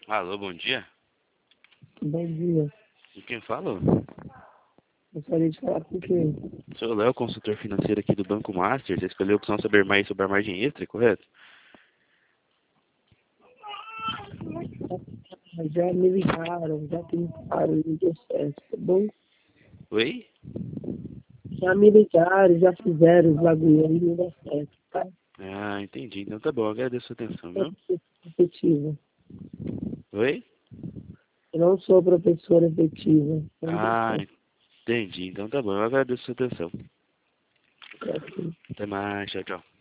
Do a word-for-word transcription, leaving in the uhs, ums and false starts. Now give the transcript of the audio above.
Alô, bom dia. Bom dia. E quem fala? Gostaria de falar com quem? Sou o Léo, consultor financeiro aqui do Banco Master. Você escolheu a opção saber mais sobre a margem extra, correto? Já me ligaram, já tentaram, não deu certo, tá bom? Oi? Já me ligaram, já fizeram os bagulho aí, não deu certo, tá? Ah, entendi. Então tá bom, agradeço a sua atenção, Eu viu? sou efetiva. Oi? Eu não sou professora efetiva. Não deu Ah, certo. entendi. Então tá bom, eu agradeço a sua atenção. Tá? Até mais, tchau, tchau.